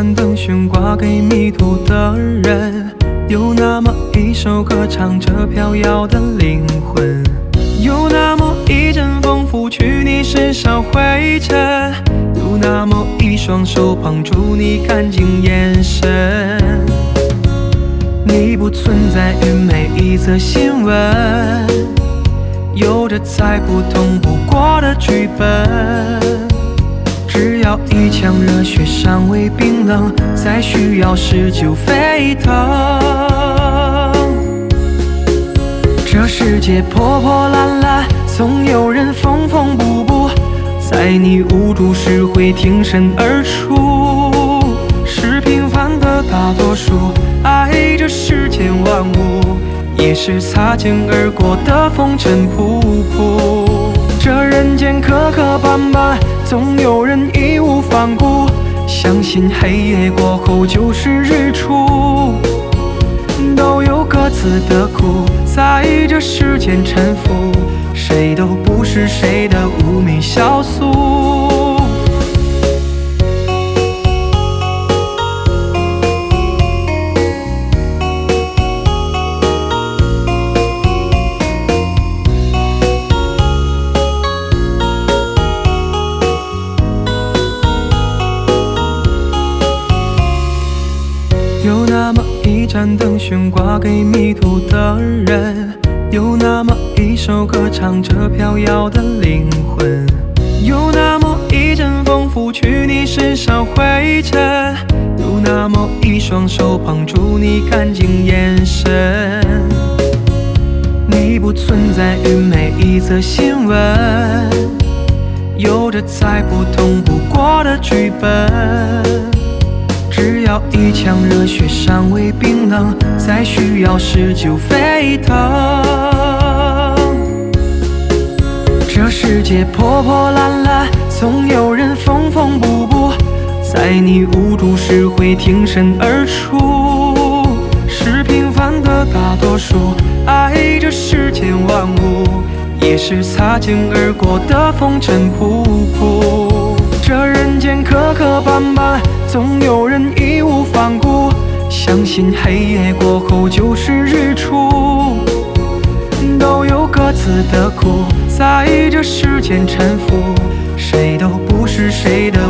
盏灯悬挂给迷途的人，有那么一首歌唱着飘摇的灵魂，有那么一阵风拂去你身上灰尘，有那么一双手捧住你干净眼神。你不存在于每一则新闻，有着再普通不过的剧本，只要一腔热血尚未冰冷，再需要时就沸腾。这世界破破烂烂，总有人缝缝补补，在你无助时会挺身而出。是平凡的大多数，爱这世间万物，也是擦肩而过的风尘仆仆。这人间磕磕绊绊，总有人义无反顾，相信黑夜过后就是日出。都有各自的苦，在这世间沉浮，谁都不是谁的无名小卒。有那么一盏灯悬挂给迷途的人，有那么一首歌唱着飘摇的灵魂，有那么一阵风拂去你身上灰尘，有那么一双手捧住你干净眼神。你不存在于每一则新闻，有着再普通不过的剧本，只要一腔热血尚未冰冷，再需要时就沸腾。这世界破破烂烂，总有人缝缝补补，在你无助时会挺身而出。是平凡的大多数，爱这世间万物，也是擦肩而过的风尘仆仆。这人间磕磕绊绊，总有人义无反顾，相信黑夜过后就是日出。都有各自的苦，在这世间沉浮，谁都不是谁的